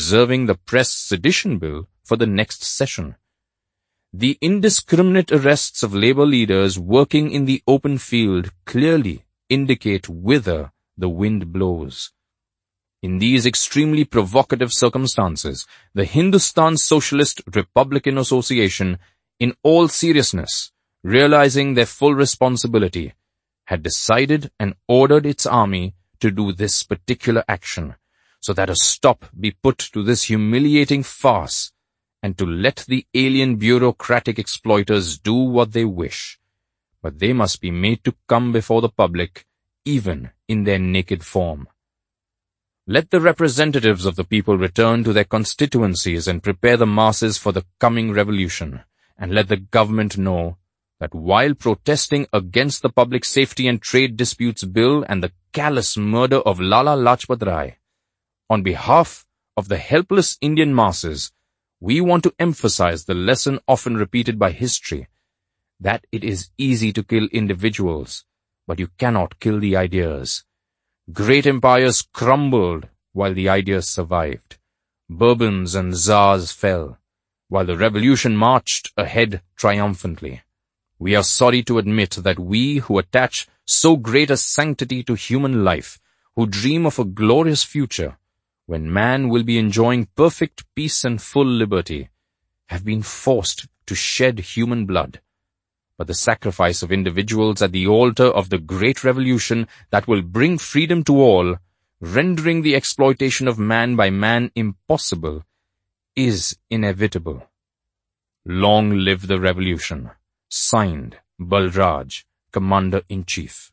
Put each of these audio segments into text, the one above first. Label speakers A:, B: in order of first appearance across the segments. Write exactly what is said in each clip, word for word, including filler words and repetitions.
A: observing the press sedition bill for the next session. The indiscriminate arrests of labor leaders working in the open field clearly indicate whither the wind blows. In these extremely provocative circumstances, the Hindustan Socialist Republican Association, in all seriousness, realizing their full responsibility, had decided and ordered its army to do this particular action, so that a stop be put to this humiliating farce, and to let the alien bureaucratic exploiters do what they wish. But they must be made to come before the public, even in their naked form. Let the representatives of the people return to their constituencies and prepare the masses for the coming revolution, and let the government know that while protesting against the Public Safety and Trade Disputes Bill and the callous murder of Lala Lajpat Rai, on behalf of the helpless Indian masses, we want to emphasize the lesson often repeated by history, that it is easy to kill individuals, but you cannot kill the ideas. Great empires crumbled while the ideas survived. Bourbons and Tsars fell, while the revolution marched ahead triumphantly. We are sorry to admit that we who attach so great a sanctity to human life, who dream of a glorious future, when man will be enjoying perfect peace and full liberty, have been forced to shed human blood. But the sacrifice of individuals at the altar of the great revolution that will bring freedom to all, rendering the exploitation of man by man impossible, is inevitable. Long live the revolution. Signed, Balraj, Commander-in-Chief.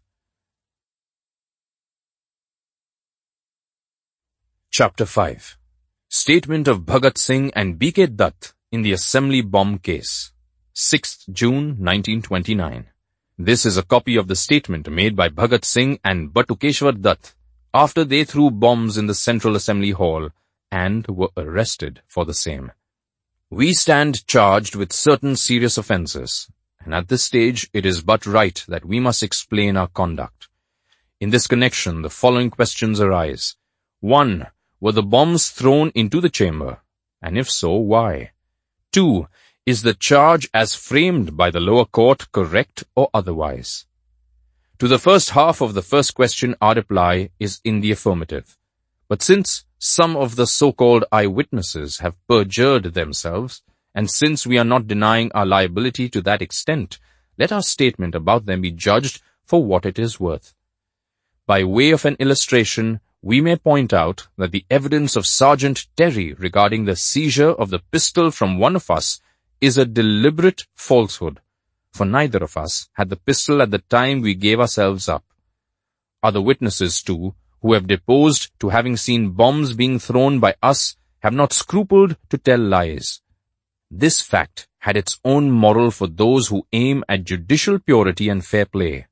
A: Chapter five. Statement of Bhagat Singh and B K Dutt in the Assembly Bomb Case. sixth June nineteen twenty-nine. This is a copy of the statement made by Bhagat Singh and Batukeshwar Dutt after they threw bombs in the Central Assembly Hall and were arrested for the same. We stand charged with certain serious offences, and at this stage it is but right that we must explain our conduct. In this connection, the following questions arise. one. Were the bombs thrown into the chamber? And if so, why? two. Is the charge as framed by the lower court correct or otherwise? To the first half of the first question, our reply is in the affirmative. But since some of the so-called eyewitnesses have perjured themselves, and since we are not denying our liability to that extent, let our statement about them be judged for what it is worth. By way of an illustration, we may point out that the evidence of Sergeant Terry regarding the seizure of the pistol from one of us is a deliberate falsehood, for neither of us had the pistol at the time we gave ourselves up. Other witnesses, too, who have deposed to having seen bombs being thrown by us, have not scrupled to tell lies. This fact had its own moral for those who aim at judicial purity and fair play.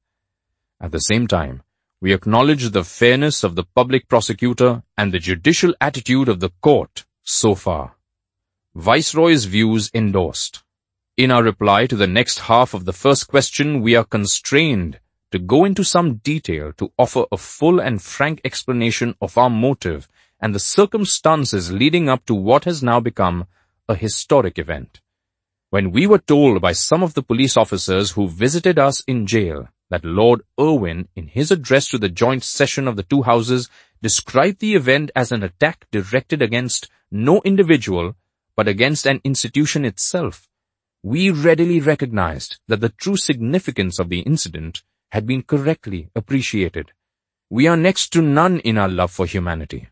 A: At the same time, we acknowledge the fairness of the public prosecutor and the judicial attitude of the court so far. Viceroy's views endorsed. In our reply to the next half of the first question, we are constrained to go into some detail to offer a full and frank explanation of our motive and the circumstances leading up to what has now become a historic event. When we were told by some of the police officers who visited us in jail that Lord Irwin, in his address to the joint session of the two houses, described the event as an attack directed against no individual, but against an institution itself, we readily recognized that the true significance of the incident had been correctly appreciated. We are next to none in our love for humanity.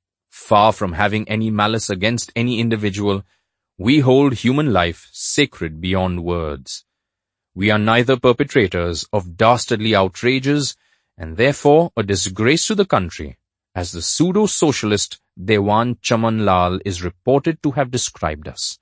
A: Far from having any malice against any individual, we hold human life sacred beyond words. We are neither perpetrators of dastardly outrages, and therefore a disgrace to the country, as the pseudo-socialist Dewan Chaman Lal is reported to have described us.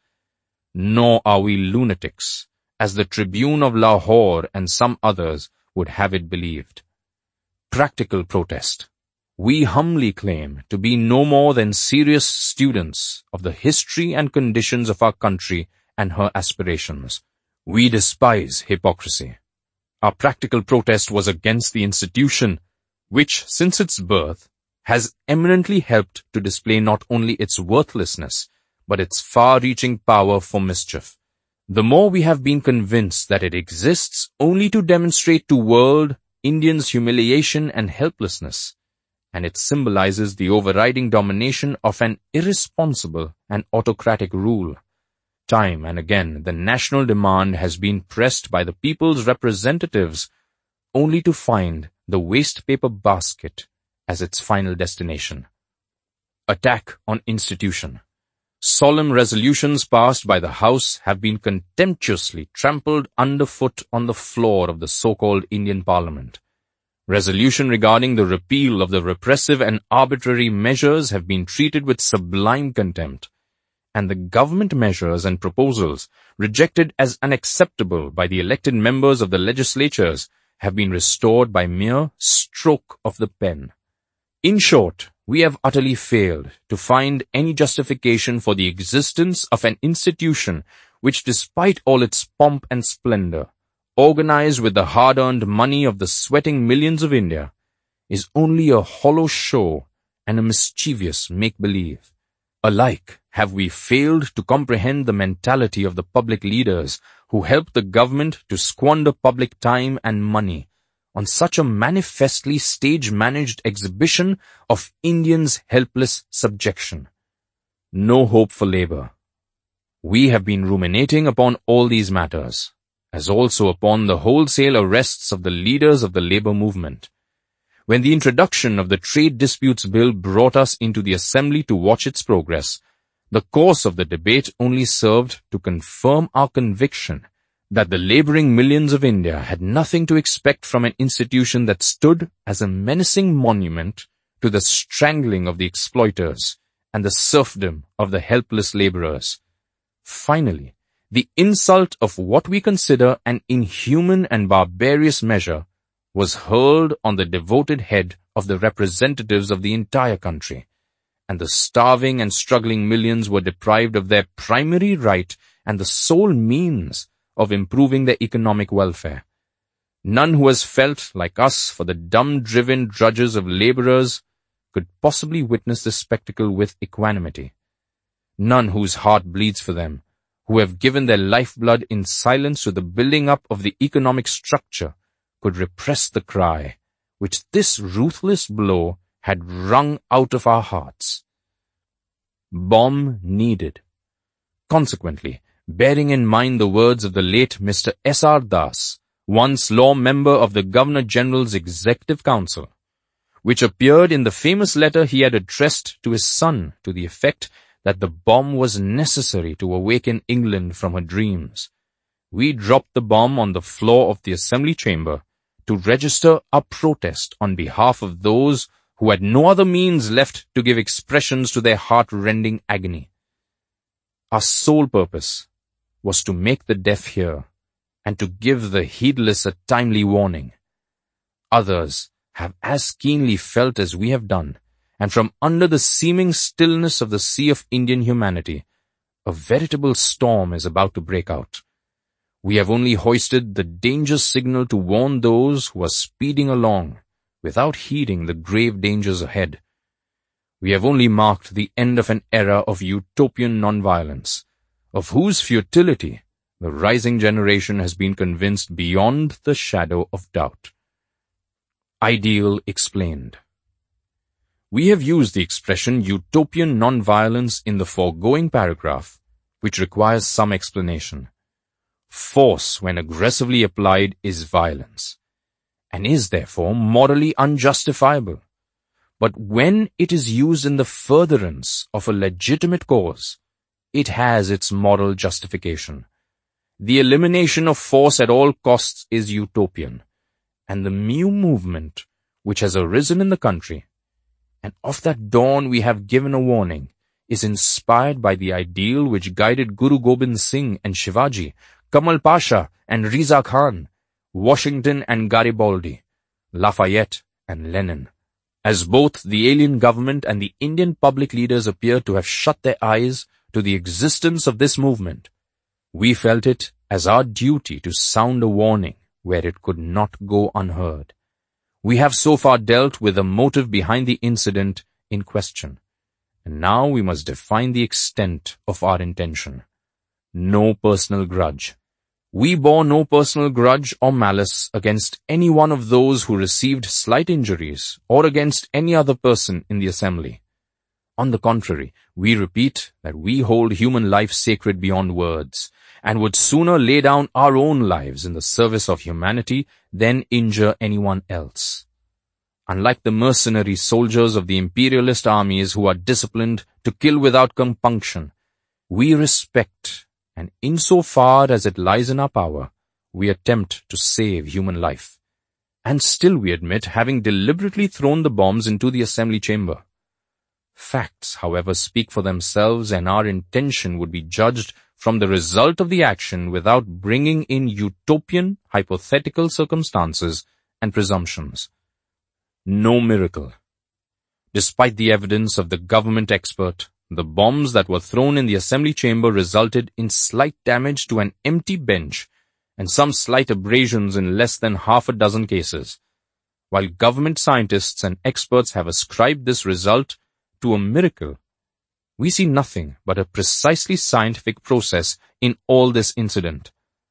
A: Nor are we lunatics, as the Tribune of Lahore and some others would have it believed. Practical protest. We humbly claim to be no more than serious students of the history and conditions of our country and her aspirations. We despise hypocrisy. Our practical protest was against the institution, which, since its birth, has eminently helped to display not only its worthlessness, but its far-reaching power for mischief. The more we have been convinced that it exists only to demonstrate to world Indians' humiliation and helplessness, and it symbolizes the overriding domination of an irresponsible and autocratic rule. Time and again, the national demand has been pressed by the people's representatives only to find the waste paper basket as its final destination. Attack on institution. Solemn resolutions passed by the House have been contemptuously trampled underfoot on the floor of the so-called Indian Parliament. Resolution regarding the repeal of the repressive and arbitrary measures have been treated with sublime contempt, and the government measures and proposals rejected as unacceptable by the elected members of the legislatures have been restored by mere stroke of the pen. In short, we have utterly failed to find any justification for the existence of an institution which, despite all its pomp and splendor, organized with the hard-earned money of the sweating millions of India, is only a hollow show and a mischievous make-believe. Alike have we failed to comprehend the mentality of the public leaders who help the government to squander public time and money on such a manifestly stage-managed exhibition of Indians' helpless subjection. No hope for labor. We have been ruminating upon all these matters, as also upon the wholesale arrests of the leaders of the labor movement. When the introduction of the Trade Disputes Bill brought us into the Assembly to watch its progress, the course of the debate only served to confirm our conviction that the laboring millions of India had nothing to expect from an institution that stood as a menacing monument to the strangling of the exploiters and the serfdom of the helpless laborers. Finally, the insult of what we consider an inhuman and barbarous measure was hurled on the devoted head of the representatives of the entire country, and the starving and struggling millions were deprived of their primary right and the sole means of improving their economic welfare. None who has felt like us for the dumb-driven drudges of laborers could possibly witness this spectacle with equanimity. None whose heart bleeds for them, who have given their lifeblood in silence to the building up of the economic structure, could repress the cry which this ruthless blow had wrung out of our hearts. Bomb needed. Consequently, bearing in mind the words of the late Mister S R Das, once law member of the Governor-General's Executive Council, which appeared in the famous letter he had addressed to his son to the effect that the bomb was necessary to awaken England from her dreams, we dropped the bomb on the floor of the Assembly chamber to register our protest on behalf of those who had no other means left to give expressions to their heart-rending agony. Our sole purpose was to make the deaf hear, and to give the heedless a timely warning. Others have as keenly felt as we have done, and from under the seeming stillness of the sea of Indian humanity, a veritable storm is about to break out. We have only hoisted the danger signal to warn those who are speeding along, without heeding the grave dangers ahead. We have only marked the end of an era of utopian nonviolence, of whose futility the rising generation has been convinced beyond the shadow of doubt. Ideal explained. We have used the expression utopian nonviolence in the foregoing paragraph, which requires some explanation. Force, when aggressively applied, is violence, and is therefore morally unjustifiable. But when it is used in the furtherance of a legitimate cause, it has its moral justification. The elimination of force at all costs is utopian, and the new movement which has arisen in the country, and of that dawn we have given a warning, is inspired by the ideal which guided Guru Gobind Singh and Shivaji, Kamal Pasha and Riza Khan, Washington and Garibaldi, Lafayette and Lenin. As both the alien government and the Indian public leaders appear to have shut their eyes to the existence of this movement, we felt it as our duty to sound a warning where it could not go unheard. We have so far dealt with the motive behind the incident in question, and now we must define the extent of our intention. No personal grudge. We bore no personal grudge or malice against any one of those who received slight injuries or against any other person in the assembly. On the contrary, we repeat that we hold human life sacred beyond words, and would sooner lay down our own lives in the service of humanity than injure anyone else. Unlike the mercenary soldiers of the imperialist armies who are disciplined to kill without compunction, we respect, and insofar as it lies in our power, we attempt to save human life. And still we admit having deliberately thrown the bombs into the assembly chamber. Facts, however, speak for themselves, and our intention would be judged from the result of the action without bringing in utopian, hypothetical circumstances and presumptions. No miracle. Despite the evidence of the government expert, the bombs that were thrown in the assembly chamber resulted in slight damage to an empty bench and some slight abrasions in less than half a dozen cases. While government scientists and experts have ascribed this result to a miracle, we see nothing but a precisely scientific process in all this incident.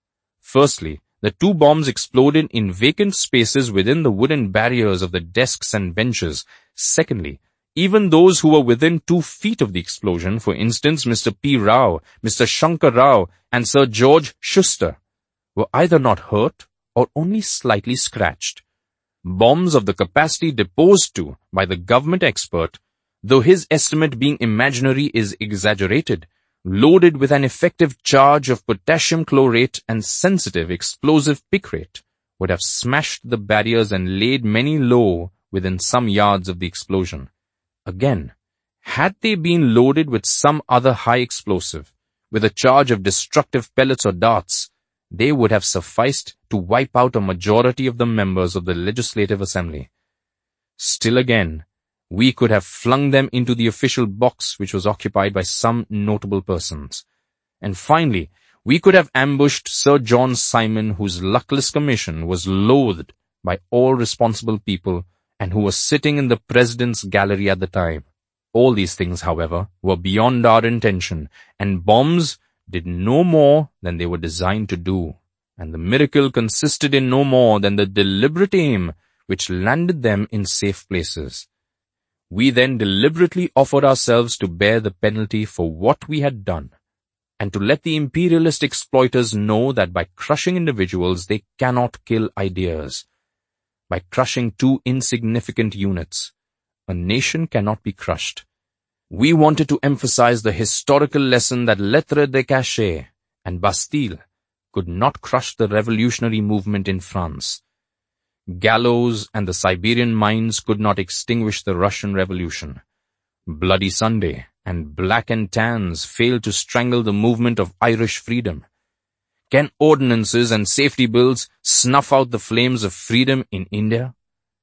A: Firstly, the two bombs exploded in vacant spaces within the wooden barriers of the desks and benches. Secondly, even those who were within two feet of the explosion, for instance Mister P. Rao, Mister Shankar Rao, and Sir George Schuster, were either not hurt or only slightly scratched. Bombs of the capacity deposed to by the government expert, though his estimate being imaginary is exaggerated, loaded with an effective charge of potassium chlorate and sensitive explosive picrate, would have smashed the barriers and laid many low within some yards of the explosion. Again, had they been loaded with some other high explosive, with a charge of destructive pellets or darts, they would have sufficed to wipe out a majority of the members of the Legislative Assembly. Still again, we could have flung them into the official box which was occupied by some notable persons. And finally, we could have ambushed Sir John Simon, whose luckless commission was loathed by all responsible people and who was sitting in the President's gallery at the time. All these things, however, were beyond our intention, and bombs did no more than they were designed to do, and the miracle consisted in no more than the deliberate aim which landed them in safe places. We then deliberately offered ourselves to bear the penalty for what we had done, and to let the imperialist exploiters know that by crushing individuals they cannot kill ideas. By crushing two insignificant units, a nation cannot be crushed. We wanted to emphasize the historical lesson that Lettres de Cachet and Bastille could not crush the revolutionary movement in France. Gallows and the Siberian mines could not extinguish the Russian Revolution. Bloody Sunday and Black and Tans failed to strangle the movement of Irish freedom. Can ordinances and safety bills snuff out the flames of freedom in India?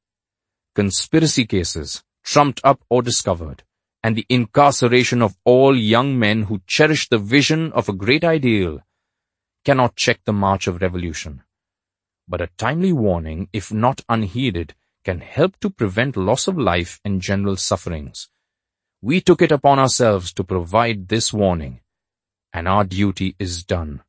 A: Conspiracy cases, trumped up or discovered, and the incarceration of all young men who cherish the vision of a great ideal, cannot check the march of revolution. But a timely warning, if not unheeded, can help to prevent loss of life and general sufferings. We took it upon ourselves to provide this warning, and our duty is done.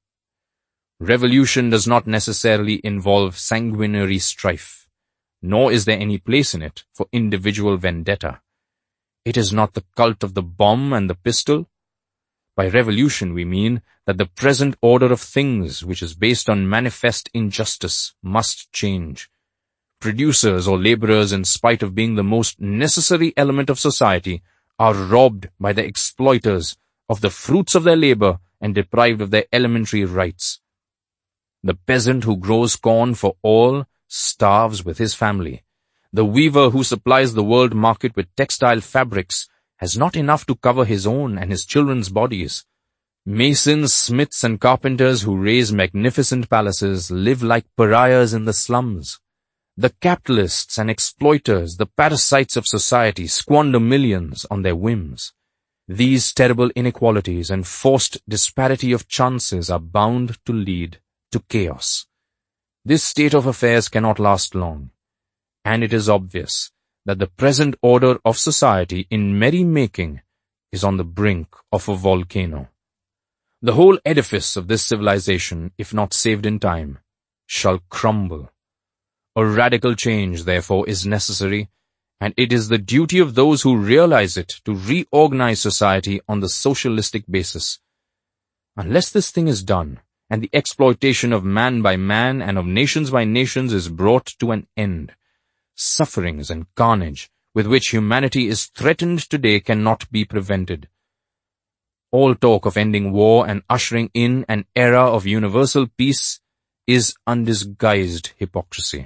A: Revolution does not necessarily involve sanguinary strife, nor is there any place in it for individual vendetta. It is not the cult of the bomb and the pistol. By revolution we mean that the present order of things, which is based on manifest injustice, must change. Producers or laborers, in spite of being the most necessary element of society, are robbed by the exploiters of the fruits of their labor and deprived of their elementary rights. The peasant who grows corn for all starves with his family. The weaver who supplies the world market with textile fabrics has not enough to cover his own and his children's bodies. Masons, smiths, and carpenters who raise magnificent palaces live like pariahs in the slums. The capitalists and exploiters, the parasites of society, squander millions on their whims. These terrible inequalities and forced disparity of chances are bound to lead to chaos. This state of affairs cannot last long. and it is obvious that the present order of society in merry-making is on the brink of a volcano. The whole edifice of this civilization, if not saved in time, shall crumble. A radical change, therefore, is necessary, and it is the duty of those who realize it to reorganize society on the socialistic basis. Unless this thing is done, and the exploitation of man by man and of nations by nations is brought to an end, sufferings and carnage with which humanity is threatened today cannot be prevented. All talk of ending war and ushering in an era of universal peace is undisguised hypocrisy.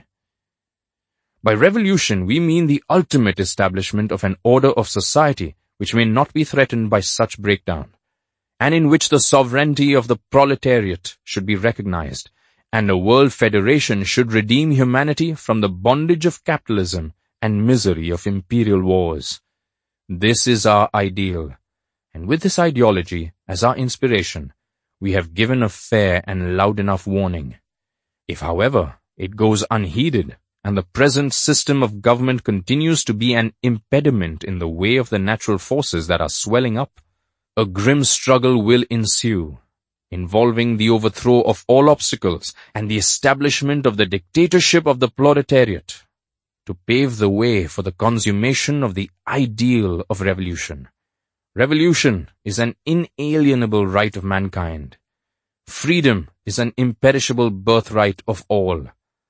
A: By revolution, we mean the ultimate establishment of an order of society which may not be threatened by such breakdown, and in which the sovereignty of the proletariat should be recognized, and a world federation should redeem humanity from the bondage of capitalism and misery of imperial wars. This is our ideal, and with this ideology as our inspiration, we have given a fair and loud enough warning. If, however, it goes unheeded, and the present system of government continues to be an impediment in the way of the natural forces that are swelling up, a grim struggle will ensue, involving the overthrow of all obstacles and the establishment of the dictatorship of the proletariat, to pave the way for the consummation of the ideal of revolution. Revolution is an inalienable right of mankind. Freedom is an imperishable birthright of all.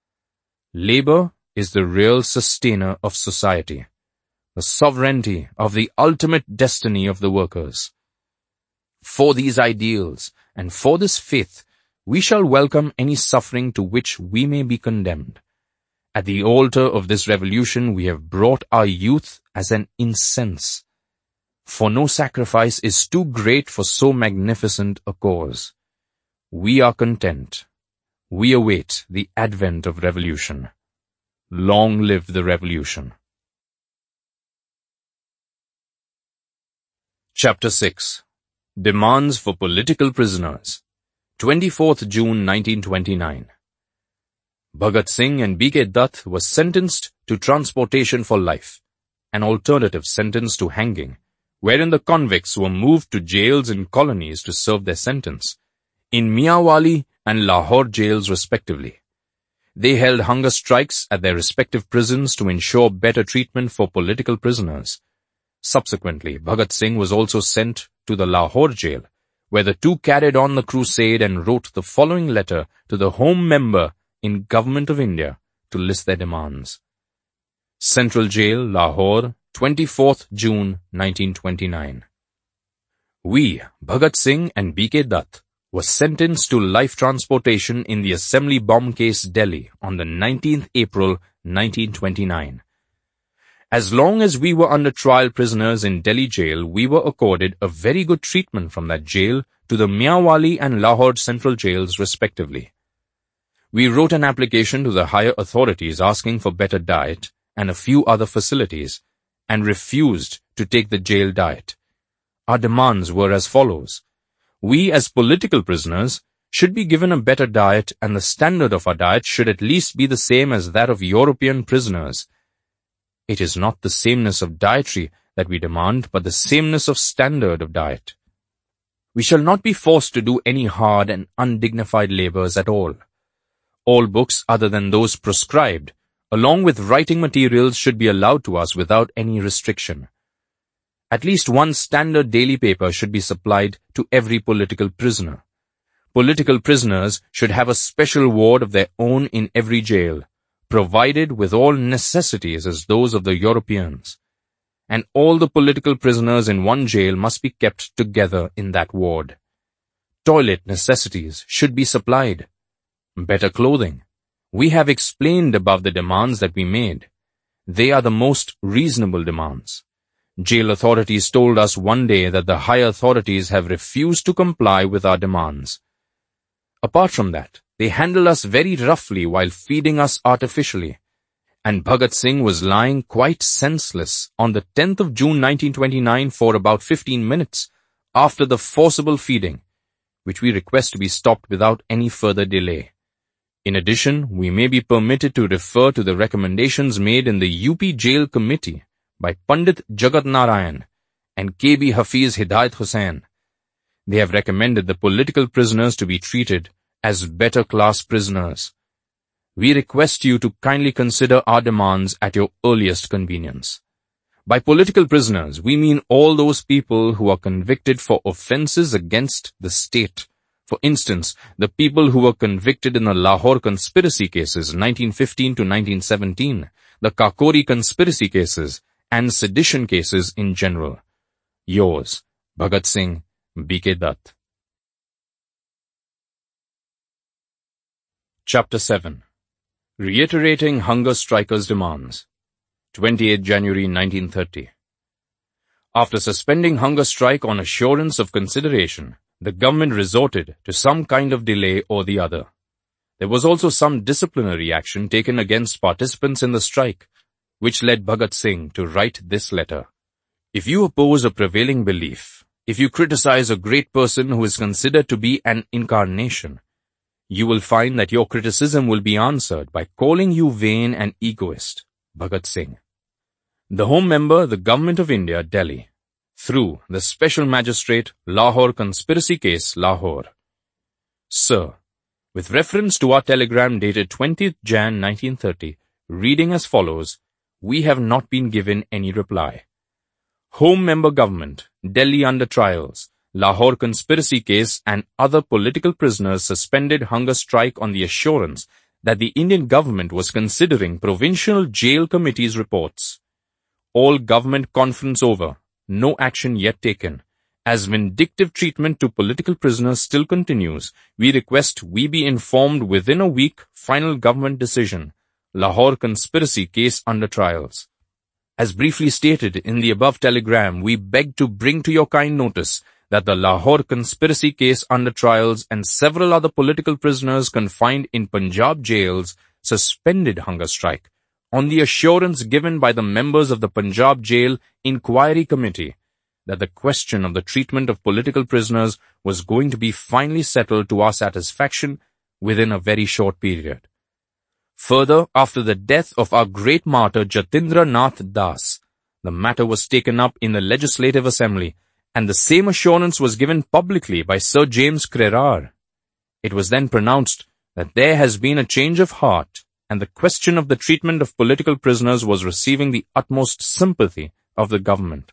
A: Labor is the real sustainer of society, the sovereignty of the ultimate destiny of the workers. For these ideals and for this faith, we shall welcome any suffering to which we may be condemned. At the altar of this revolution we have brought our youth as an incense, for no sacrifice is too great for so magnificent a cause. We are content. We await the advent of revolution. Long live the revolution. Chapter six. Demands for Political Prisoners. twenty-fourth June nineteen twenty-nine. Bhagat Singh and B K Dutt were sentenced to transportation for life, an alternative sentence to hanging, wherein the convicts were moved to jails in colonies to serve their sentence, in Mianwali and Lahore jails respectively. They held hunger strikes at their respective prisons to ensure better treatment for political prisoners. Subsequently, Bhagat Singh was also sent to the Lahore jail, where the two carried on the crusade and wrote the following letter to the Home Member in Government of India to list their demands. Central Jail, Lahore, twenty-fourth June nineteen twenty-nine. We, Bhagat Singh and B K Dutt, were sentenced to life transportation in the Assembly bomb case Delhi on the nineteenth April nineteen twenty-nine. As long as we were under trial prisoners in Delhi jail, we were accorded a very good treatment from that jail to the Mianwali and Lahore central jails respectively. We wrote an application to the higher authorities asking for better diet and a few other facilities, and refused to take the jail diet. Our demands were as follows. We, as political prisoners, should be given a better diet, and the standard of our diet should at least be the same as that of European prisoners. It is not the sameness of dietary that we demand, but the sameness of standard of diet. We shall not be forced to do any hard and undignified labors at all. All books other than those prescribed, along with writing materials, should be allowed to us without any restriction. At least one standard daily paper should be supplied to every political prisoner. Political prisoners should have a special ward of their own in every jail, provided with all necessities as those of the Europeans. And all the political prisoners in one jail must be kept together in that ward. Toilet necessities should be supplied. Better clothing. We have explained above the demands that we made. They are the most reasonable demands. Jail authorities told us one day that the higher authorities have refused to comply with our demands. Apart from that, they handled us very roughly while feeding us artificially, and Bhagat Singh was lying quite senseless on the tenth of June nineteen twenty-nine for about fifteen minutes after the forcible feeding, which we request to be stopped without any further delay. In addition, we may be permitted to refer to the recommendations made in the U P Jail Committee by Pandit Jagat Narayan and K B Hafiz Hidayat Hussain. They have recommended the political prisoners to be treated as better class prisoners. We request you to kindly consider our demands at your earliest convenience. By political prisoners, we mean all those people who are convicted for offences against the state. For instance, the people who were convicted in the Lahore conspiracy cases nineteen fifteen to nineteen seventeen, the Kakori conspiracy cases, and sedition cases in general. Yours, Bhagat Singh, B K Dutt. Chapter seven. Reiterating Hunger Strikers' Demands. twenty-eighth January nineteen thirty. After suspending hunger strike on assurance of consideration, the government resorted to some kind of delay or the other. There was also some disciplinary action taken against participants in the strike, which led Bhagat Singh to write this letter. If you oppose a prevailing belief, if you criticize a great person who is considered to be an incarnation, you will find that your criticism will be answered by calling you vain and egoist. Bhagat Singh. The Home Member, the Government of India, Delhi, through the Special Magistrate, Lahore Conspiracy Case, Lahore. Sir, with reference to our telegram dated twentieth January nineteen thirty, reading as follows, we have not been given any reply. Home Member Government, Delhi under trials, Lahore Conspiracy Case and other political prisoners suspended hunger strike on the assurance that the Indian government was considering Provincial Jail Committee's reports. All government conference over, no action yet taken. As vindictive treatment to political prisoners still continues, we request we be informed within a week final government decision. Lahore Conspiracy Case under trials. As briefly stated in the above telegram, we beg to bring to your kind notice that the Lahore Conspiracy Case under trials and several other political prisoners confined in Punjab jails suspended hunger strike on the assurance given by the members of the Punjab Jail Inquiry Committee that the question of the treatment of political prisoners was going to be finally settled to our satisfaction within a very short period. Further, after the death of our great martyr Jatindra Nath Das, the matter was taken up in the Legislative Assembly, and the same assurance was given publicly by Sir James Crerar. It was then pronounced that there has been a change of heart, and the question of the treatment of political prisoners was receiving the utmost sympathy of the government.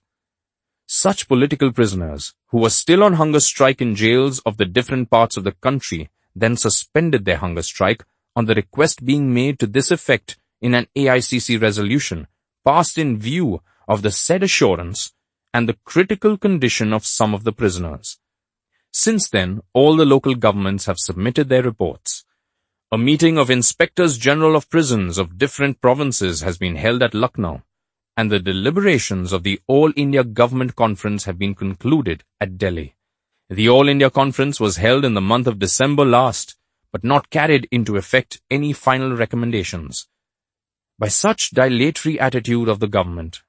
A: Such political prisoners, who were still on hunger strike in jails of the different parts of the country, then suspended their hunger strike on the request being made to this effect in an A I C C resolution, passed in view of the said assurance and the critical condition of some of the prisoners. Since then, all the local governments have submitted their reports. A meeting of Inspectors General of Prisons of different provinces has been held at Lucknow, and the deliberations of the All India Government Conference have been concluded at Delhi. The All India Conference was held in the month of December last, but not carried into effect any final recommendations. By such dilatory attitude of the government,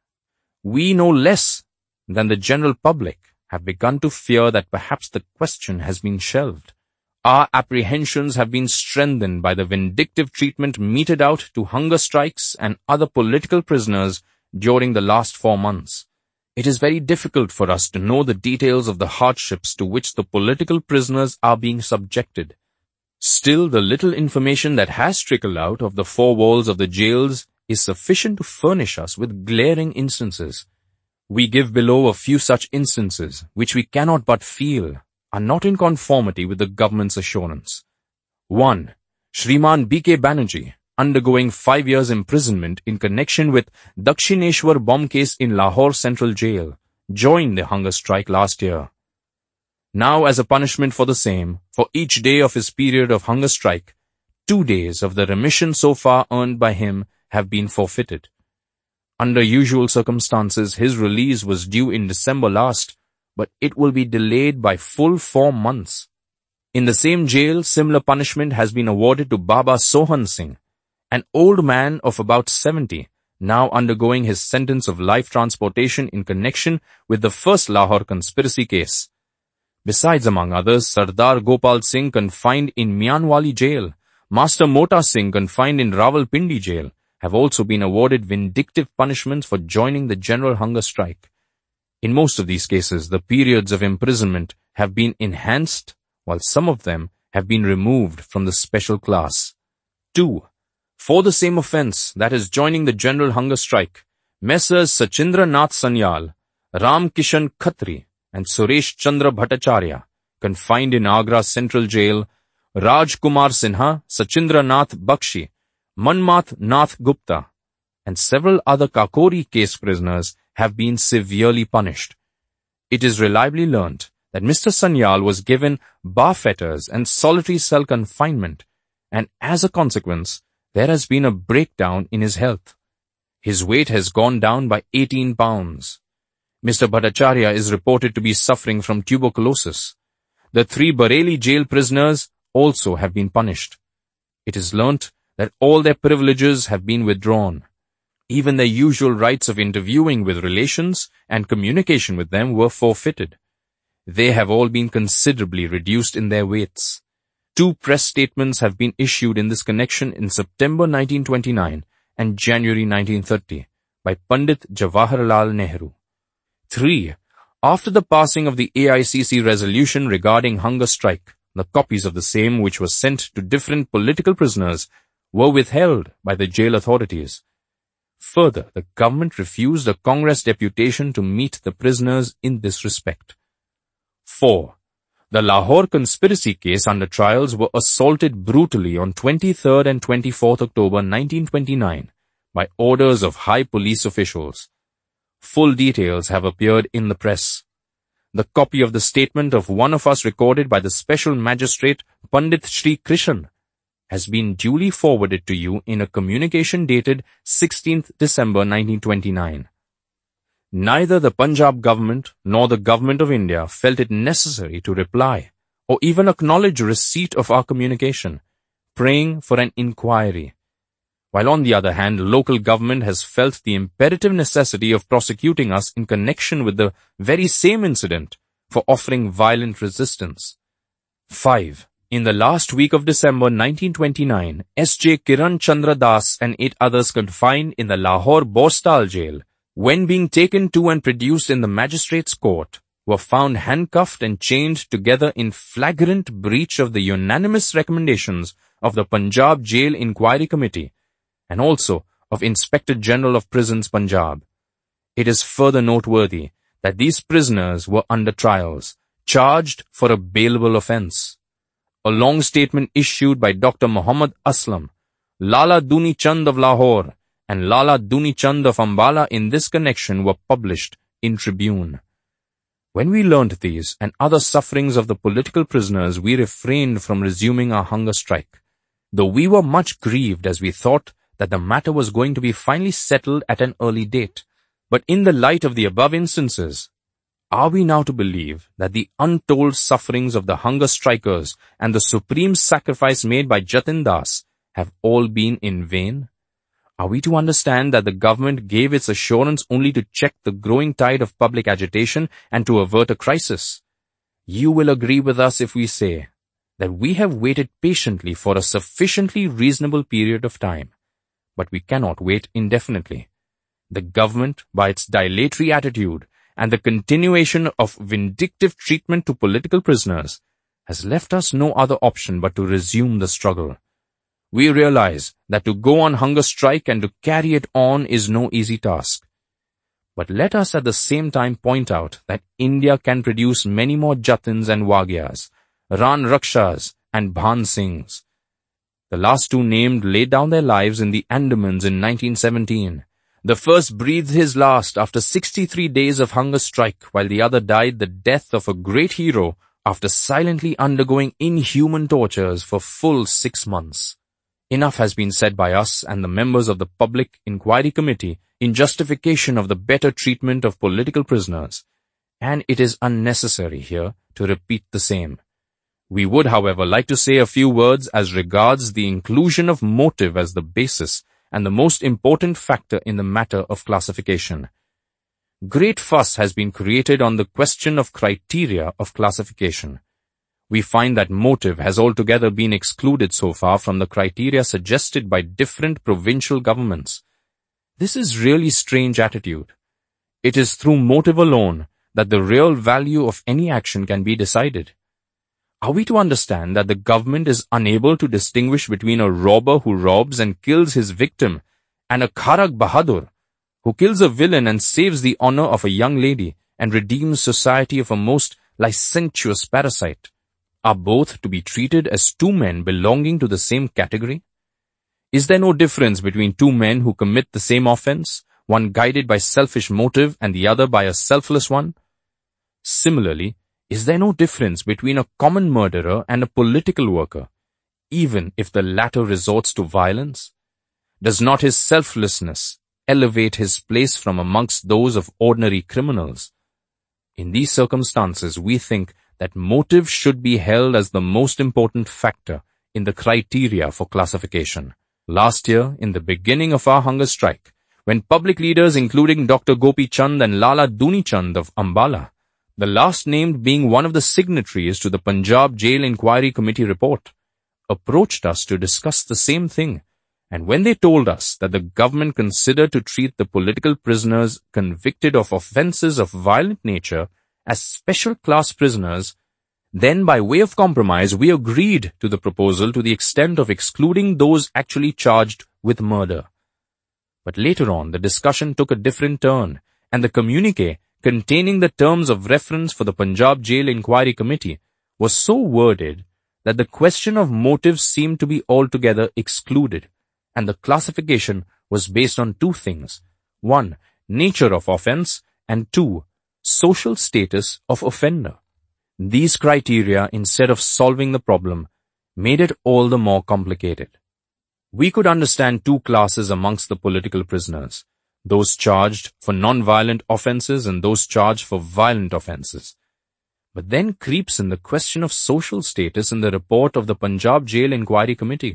A: we no less than the general public have begun to fear that perhaps the question has been shelved. Our apprehensions have been strengthened by the vindictive treatment meted out to hunger strikes and other political prisoners during the last four months. It is very difficult for us to know the details of the hardships to which the political prisoners are being subjected. Still, the little information that has trickled out of the four walls of the jails is sufficient to furnish us with glaring instances. We give below a few such instances, which we cannot but feel are not in conformity with the government's assurance. one. Shriman B K Banerjee, undergoing five years imprisonment in connection with Dakshineshwar bomb case in Lahore Central Jail, joined the hunger strike last year. Now, as a punishment for the same, for each day of his period of hunger strike, two days of the remission so far earned by him have been forfeited. Under usual circumstances, his release was due in December last, but it will be delayed by full four months. In the same jail, similar punishment has been awarded to Baba Sohan Singh, an old man of about seventy, now undergoing his sentence of life transportation in connection with the first Lahore conspiracy case. Besides, among others, Sardar Gopal Singh, confined in Mianwali jail, Master Mota Singh, confined in Rawalpindi jail, have also been awarded vindictive punishments for joining the general hunger strike. In most of these cases, the periods of imprisonment have been enhanced, while some of them have been removed from the special class. two. For the same offence, that is joining the general hunger strike, Messrs. Sachindra Nath Sanyal, Ram Kishan Khatri, and Suresh Chandra Bhattacharya, confined in Agra Central Jail, Raj Kumar Sinha, Sachindra Nath Bakshi, Manmath Nath Gupta, and several other Kakori case prisoners have been severely punished. It is reliably learnt that Mister Sanyal was given bar fetters and solitary cell confinement, and as a consequence, there has been a breakdown in his health. His weight has gone down by eighteen pounds. Mister Bhattacharya is reported to be suffering from tuberculosis. The three Bareilly jail prisoners also have been punished. It is learnt that all their privileges have been withdrawn. Even their usual rights of interviewing with relations and communication with them were forfeited. They have all been considerably reduced in their weights. Two press statements have been issued in this connection in September nineteen twenty-nine and January nineteen thirty by Pandit Jawaharlal Nehru. three. After the passing of the A I C C resolution regarding hunger strike, the copies of the same which were sent to different political prisoners were withheld by the jail authorities. Further, the government refused a Congress deputation to meet the prisoners in this respect. four. The Lahore conspiracy case under trials were assaulted brutally on twenty-third and twenty-fourth October nineteen twenty-nine by orders of high police officials. Full details have appeared in the press. The copy of the statement of one of us recorded by the special magistrate Pandit Shri Krishan has been duly forwarded to you in a communication dated sixteenth December nineteen twenty-nine. Neither the Punjab government nor the government of India felt it necessary to reply or even acknowledge receipt of our communication, praying for an inquiry. While on the other hand, local government has felt the imperative necessity of prosecuting us in connection with the very same incident for offering violent resistance. five. In the last week of December nineteen twenty-nine, S J Kiran Chandra Das and eight others confined in the Lahore Borstal jail, when being taken to and produced in the magistrate's court, were found handcuffed and chained together in flagrant breach of the unanimous recommendations of the Punjab Jail Inquiry Committee and also of Inspector General of Prisons Punjab. It is further noteworthy that these prisoners were under trials, charged for a bailable offence. A long statement issued by Doctor Muhammad Aslam, Lala Duni Chand of Lahore, and Lala Duni Chand of Ambala in this connection were published in Tribune. When we learnt these and other sufferings of the political prisoners, we refrained from resuming our hunger strike, though we were much grieved as we thought that the matter was going to be finally settled at an early date. But in the light of the above instances, are we now to believe that the untold sufferings of the hunger strikers and the supreme sacrifice made by Jatin Das have all been in vain? Are we to understand that the government gave its assurance only to check the growing tide of public agitation and to avert a crisis? You will agree with us if we say that we have waited patiently for a sufficiently reasonable period of time, but we cannot wait indefinitely. The government, by its dilatory attitude and the continuation of vindictive treatment to political prisoners, has left us no other option but to resume the struggle. We realize that to go on hunger strike and to carry it on is no easy task. But let us at the same time point out that India can produce many more Jatins and Wagyas, Ran Rakshas and Bhan Singhs. The last two named laid down their lives in the Andamans in nineteen seventeen. The first breathed his last after sixty-three days of hunger strike, while the other died the death of a great hero after silently undergoing inhuman tortures for full six months. Enough has been said by us and the members of the Public Inquiry Committee in justification of the better treatment of political prisoners, and it is unnecessary here to repeat the same. We would, however, like to say a few words as regards the inclusion of motive as the basis and the most important factor in the matter of classification. Great fuss has been created on the question of criteria of classification. we find that motive has altogether been excluded so far from the criteria suggested by different provincial governments. This is really strange attitude. It is through motive alone that the real value of any action can be decided. Are we to understand that the government is unable to distinguish between a robber who robs and kills his victim and a Kharag Bahadur who kills a villain and saves the honor of a young lady and redeems society of a most licentious parasite? Are both to be treated as two men belonging to the same category? Is there no difference between two men who commit the same offense, one guided by selfish motive and the other by a selfless one? Similarly, is there no difference between a common murderer and a political worker, even if the latter resorts to violence? Does not his selflessness elevate his place from amongst those of ordinary criminals? In these circumstances, we think that motive should be held as the most important factor in the criteria for classification. Last year, in the beginning of our hunger strike, when public leaders including Doctor Gopi Chand and Lala Duni Chand of Ambala, the last named being one of the signatories to the Punjab Jail Inquiry Committee report, approached us to discuss the same thing, and when they told us that the government considered to treat the political prisoners convicted of offences of violent nature as special class prisoners, then by way of compromise we agreed to the proposal to the extent of excluding those actually charged with murder. But later on the discussion took a different turn, and the communiqué containing the terms of reference for the Punjab Jail Inquiry Committee was so worded that the question of motive seemed to be altogether excluded, and the classification was based on two things: one, nature of offence, and two, social status of offender. These criteria, instead of solving the problem, made it all the more complicated. We could understand two classes amongst the political prisoners, those charged for non-violent offences and those charged for violent offences. But then creeps in the question of social status in the report of the Punjab Jail Inquiry Committee.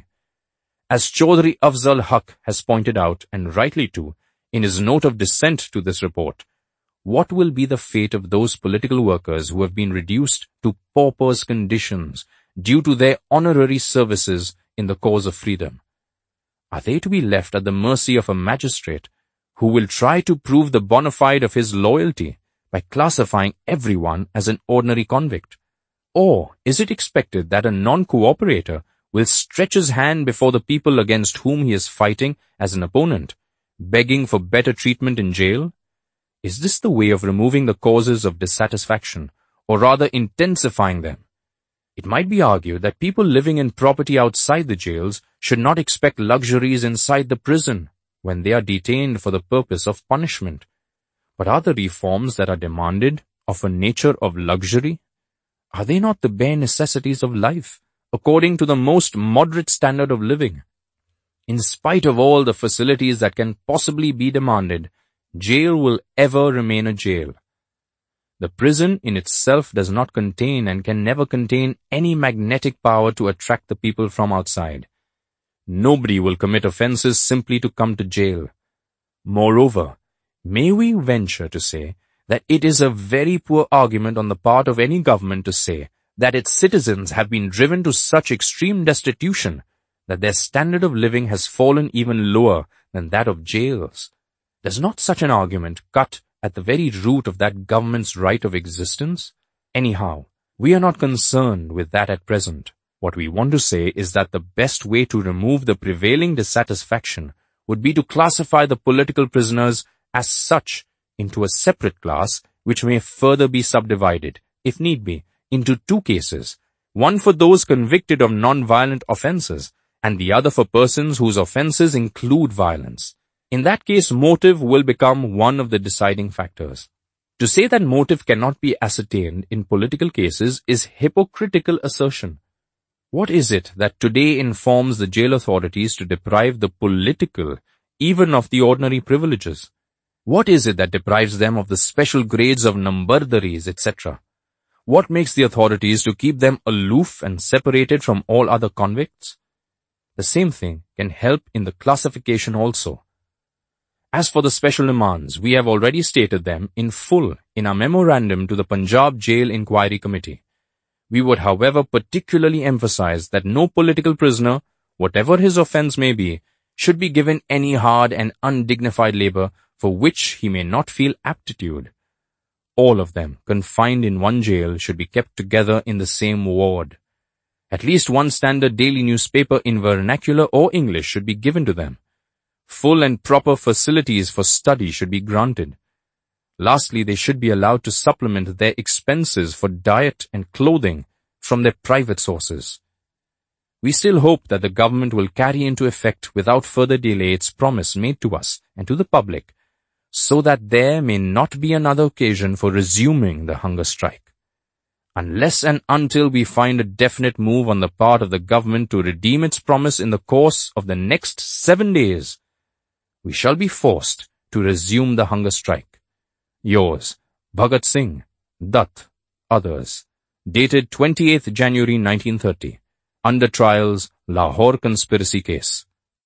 A: As Chaudhry Afzal Haq has pointed out, and rightly too, in his note of dissent to this report, what will be the fate of those political workers who have been reduced to paupers' conditions due to their honorary services in the cause of freedom? Are they to be left at the mercy of a magistrate who will try to prove the bona fide of his loyalty by classifying everyone as an ordinary convict? Or is it expected that a non-cooperator will stretch his hand before the people against whom he is fighting as an opponent, begging for better treatment in jail? Is this the way of removing the causes of dissatisfaction, or rather intensifying them? It might be argued that people living in property outside the jails should not expect luxuries inside the prison when they are detained for the purpose of punishment. But are the reforms that are demanded of a nature of luxury? Are they not the bare necessities of life, according to the most moderate standard of living? In spite of all the facilities that can possibly be demanded, jail will ever remain a jail. The prison in itself does not contain and can never contain any magnetic power to attract the people from outside. Nobody will commit offences simply to come to jail. Moreover, may we venture to say that it is a very poor argument on the part of any government to say that its citizens have been driven to such extreme destitution that their standard of living has fallen even lower than that of jails. Does not such an argument cut at the very root of that government's right of existence? Anyhow, we are not concerned with that at present. What we want to say is that the best way to remove the prevailing dissatisfaction would be to classify the political prisoners as such into a separate class which may further be subdivided, if need be, into two cases, one for those convicted of non-violent offences and the other for persons whose offences include violence. In that case, motive will become one of the deciding factors. To say that motive cannot be ascertained in political cases is hypocritical assertion. What is it that today informs the jail authorities to deprive the political even of the ordinary privileges? What is it that deprives them of the special grades of nambardaris, et cetera? What makes the authorities to keep them aloof and separated from all other convicts? The same thing can help in the classification also. As for the special demands, we have already stated them in full in our memorandum to the Punjab Jail Inquiry Committee. We would, however, particularly emphasize that no political prisoner, whatever his offense may be, should be given any hard and undignified labor for which he may not feel aptitude. All of them, confined in one jail, should be kept together in the same ward. At least one standard daily newspaper in vernacular or English should be given to them. Full and proper facilities for study should be granted. Lastly, they should be allowed to supplement their expenses for diet and clothing from their private sources. We still hope that the government will carry into effect without further delay its promise made to us and to the public, so that there may not be another occasion for resuming the hunger strike. Unless and until we find a definite move on the part of the government to redeem its promise in the course of the next seven days, we shall be forced to resume the hunger strike. Yours, Bhagat Singh, Dutt, others. Dated twenty-eighth January nineteen thirty. Under trials, Lahore conspiracy case.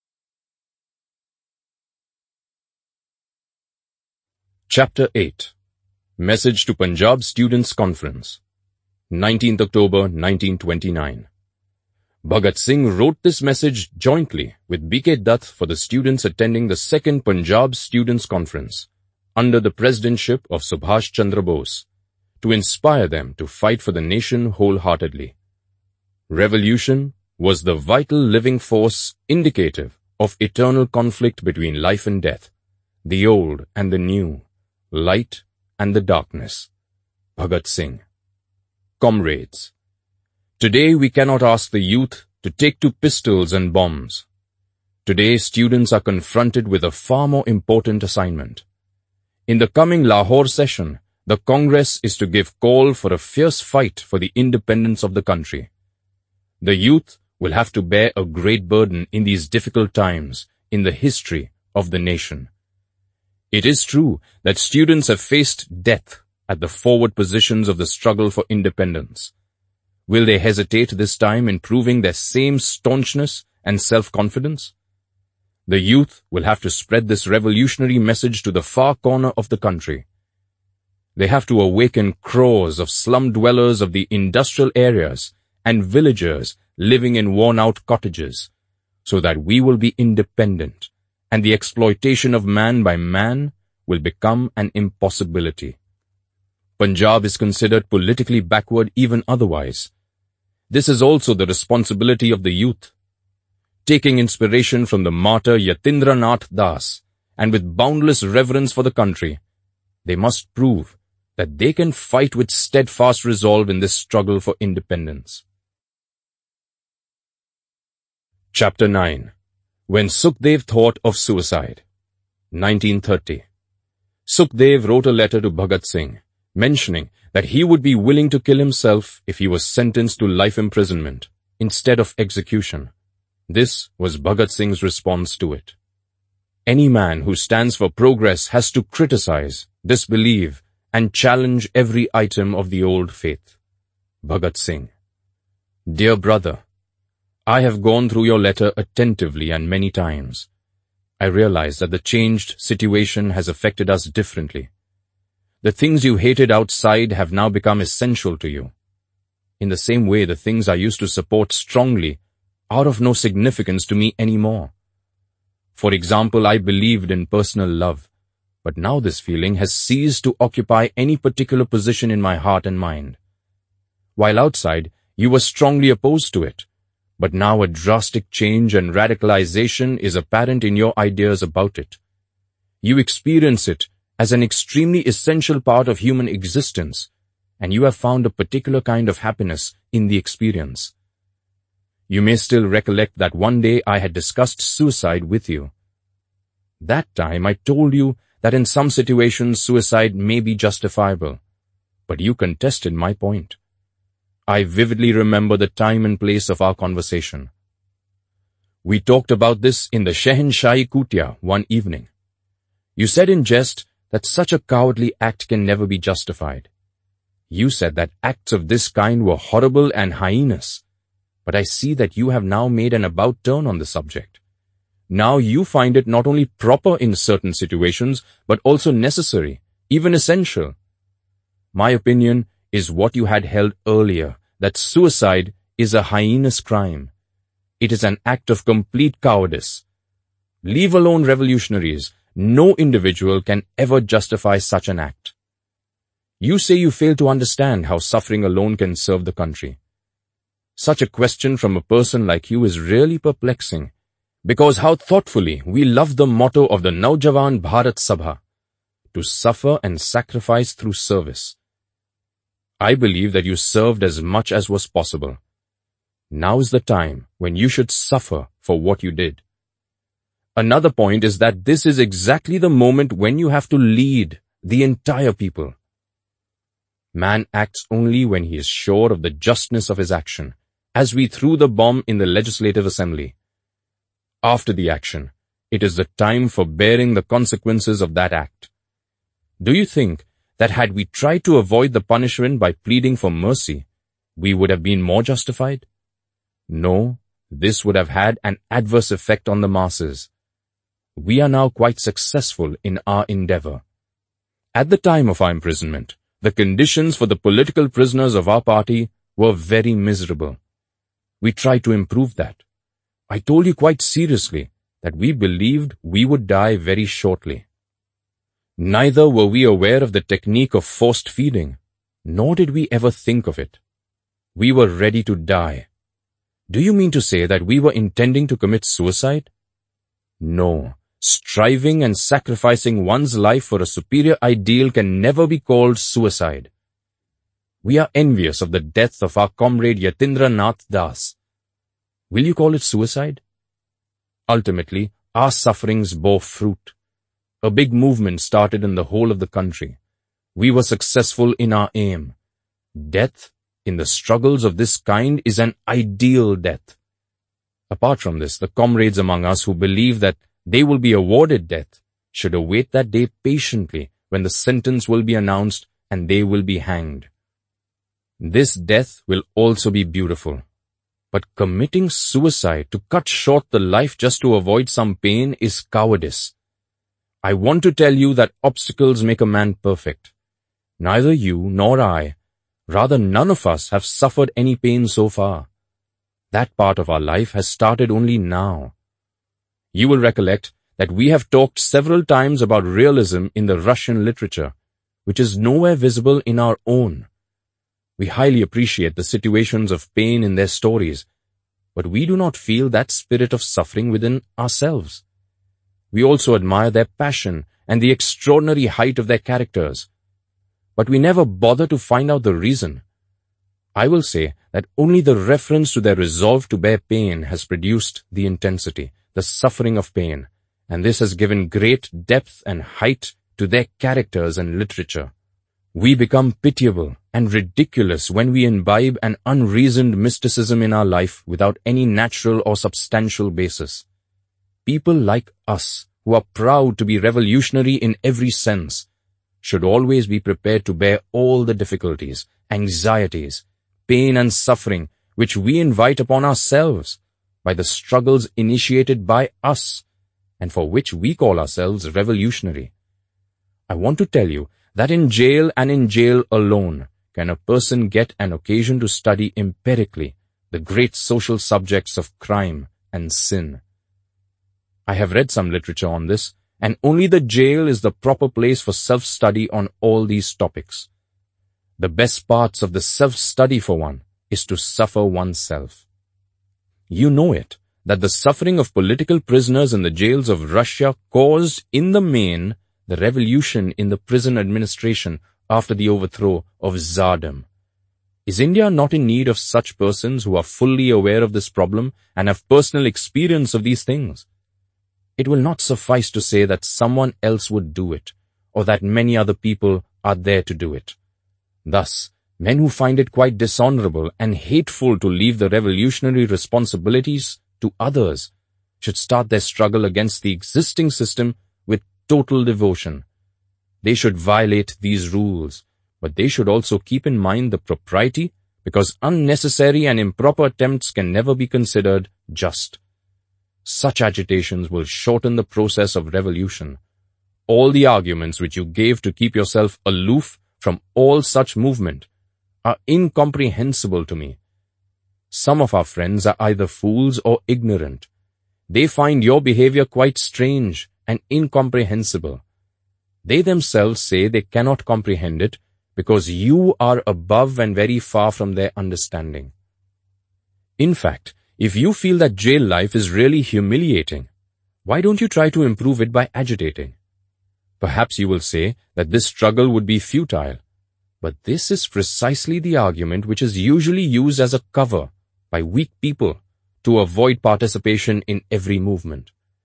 A: Chapter eight. Message to Punjab Students' Conference. nineteenth October nineteen twenty-nine. Bhagat Singh wrote this message jointly with B K Dutt for the students attending the second Punjab Students' Conference, under the presidentship of Subhash Chandra Bose, to inspire them to fight for the nation wholeheartedly. Revolution was the vital living force indicative of eternal conflict between life and death, the old and the new, light and the darkness. Bhagat Singh. Comrades, today we cannot ask the youth to take to pistols and bombs. Today students are confronted with a far more important assignment. In the coming Lahore session, the Congress is to give call for a fierce fight for the independence of the country. The youth will have to bear a great burden in these difficult times in the history of the nation. It is true that students have faced death at the forward positions of the struggle for independence. Will they hesitate this time in proving their same staunchness and self-confidence? The youth will have to spread this revolutionary message to the far corner of the country. They have to awaken crores of slum dwellers of the industrial areas and villagers living in worn-out cottages, so that we will be independent, and the exploitation of man by man will become an impossibility. Punjab is considered politically backward even otherwise. This is also the responsibility of the youth. Taking inspiration from the martyr Yatindranath Das, and with boundless reverence for the country, they must prove that they can fight with steadfast resolve in this struggle for independence. Chapter nine. When Sukhdev thought of suicide. nineteen thirty. Sukhdev wrote a letter to Bhagat Singh, mentioning that he would be willing to kill himself if he was sentenced to life imprisonment instead of execution. This was Bhagat Singh's response to it. Any man who stands for progress has to criticize, disbelieve, and challenge every item of the old faith. Bhagat Singh. Dear brother, I have gone through your letter attentively and many times. I realize that the changed situation has affected us differently. The things you hated outside have now become essential to you. In the same way, the things I used to support strongly are of no significance to me anymore. For example, I believed in personal love, but now this feeling has ceased to occupy any particular position in my heart and mind. While outside, you were strongly opposed to it, but now a drastic change and radicalization is apparent in your ideas about it. You experience it as an extremely essential part of human existence, and you have found a particular kind of happiness in the experience. You may still recollect that one day I had discussed suicide with you. That time I told you that in some situations suicide may be justifiable, but you contested my point. I vividly remember the time and place of our conversation. We talked about this in the Shehanshahi Kutia one evening. You said in jest that such a cowardly act can never be justified. You said that acts of this kind were horrible and heinous, but I see that you have now made an about turn on the subject. Now you find it not only proper in certain situations, but also necessary, even essential. My opinion is what you had held earlier, that suicide is a heinous crime. It is an act of complete cowardice. Leave alone revolutionaries. No individual can ever justify such an act. You say you fail to understand how suffering alone can serve the country. Such a question from a person like you is really perplexing, because how thoughtfully we love the motto of the Naujawan Bharat Sabha, to suffer and sacrifice through service. I believe that you served as much as was possible. Now is the time when you should suffer for what you did. Another point is that this is exactly the moment when you have to lead the entire people. Man acts only when he is sure of the justness of his action, as we threw the bomb in the Legislative Assembly. After the action, it is the time for bearing the consequences of that act. Do you think that had we tried to avoid the punishment by pleading for mercy, we would have been more justified? No, this would have had an adverse effect on the masses. We are now quite successful in our endeavor. At the time of our imprisonment, the conditions for the political prisoners of our party were very miserable. We tried to improve that. I told you quite seriously that we believed we would die very shortly. Neither were we aware of the technique of forced feeding, nor did we ever think of it. We were ready to die. Do you mean to say that we were intending to commit suicide? No. Striving and sacrificing one's life for a superior ideal can never be called suicide. We are envious of the death of our comrade Yatindra Nath Das. Will you call it suicide? Ultimately, our sufferings bore fruit. A big movement started in the whole of the country. We were successful in our aim. Death, in the struggles of this kind, is an ideal death. Apart from this, the comrades among us who believe that they will be awarded death should await that day patiently when the sentence will be announced and they will be hanged. This death will also be beautiful. But committing suicide to cut short the life just to avoid some pain is cowardice. I want to tell you that obstacles make a man perfect. Neither you nor I, rather none of us, have suffered any pain so far. That part of our life has started only now. You will recollect that we have talked several times about realism in the Russian literature, which is nowhere visible in our own. We highly appreciate the situations of pain in their stories, but we do not feel that spirit of suffering within ourselves. We also admire their passion and the extraordinary height of their characters, but we never bother to find out the reason. I will say that only the reference to their resolve to bear pain has produced the intensity, the suffering of pain, and this has given great depth and height to their characters and literature. We become pitiable and ridiculous when we imbibe an unreasoned mysticism in our life without any natural or substantial basis. People like us, who are proud to be revolutionary in every sense, should always be prepared to bear all the difficulties, anxieties, pain and suffering which we invite upon ourselves by the struggles initiated by us and for which we call ourselves revolutionary. I want to tell you that in jail and in jail alone can a person get an occasion to study empirically the great social subjects of crime and sin. I have read some literature on this, and only the jail is the proper place for self-study on all these topics. The best parts of the self-study for one is to suffer oneself. You know it, that the suffering of political prisoners in the jails of Russia caused, in the main, the revolution in the prison administration after the overthrow of Tsardom. Is India not in need of such persons who are fully aware of this problem and have personal experience of these things? It will not suffice to say that someone else would do it, or that many other people are there to do it. Thus, men who find it quite dishonorable and hateful to leave the revolutionary responsibilities to others should start their struggle against the existing system with total devotion. They should violate these rules, but they should also keep in mind the propriety, because unnecessary and improper attempts can never be considered just. Such agitations will shorten the process of revolution. All the arguments which you gave to keep yourself aloof from all such movement are incomprehensible to me. Some of our friends are either fools or ignorant. They find your behavior quite strange and incomprehensible. They themselves say they cannot comprehend it because you are above and very far from their understanding. In fact, if you feel that jail life is really humiliating, why don't you try to improve it by agitating? Perhaps you will say that this struggle would be futile, but this is precisely the argument which is usually used as a cover by weak people to avoid participation in every movement.